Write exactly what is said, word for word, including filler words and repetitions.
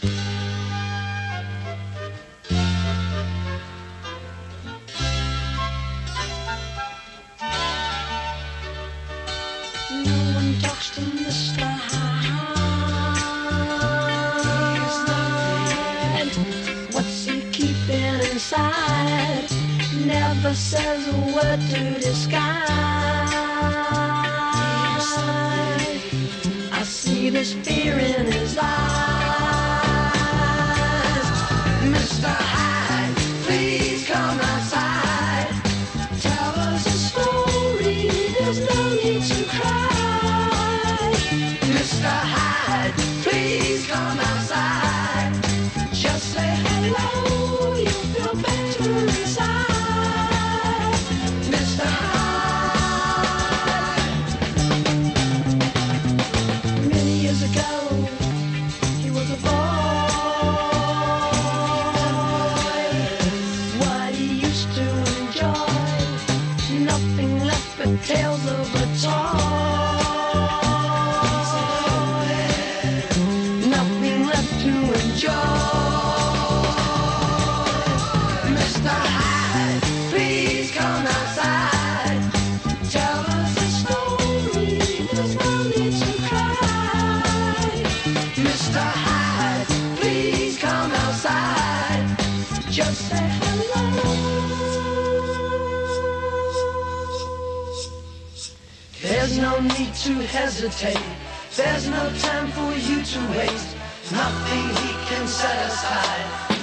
No one talks to Mister Hyde. What's he keeping inside? Never says a word to disguise. I see this fear in his eyes. Mister Hyde, please come outside. Tell us a story, there's no need to cry. Mister Hyde, please come outside. Just say hello, you'll feel better inside. Mister Hyde. Many years ago, he was a boy. What he used to enjoy, nothing left but tales of a toy. Nothing left to enjoy. Mister Hyde, please come outside. Tell us a story, there's no need to cry. Mister Hyde, please come outside. Just say hello. There's no need to hesitate. There's no time for you to waste. Nothing he can set aside.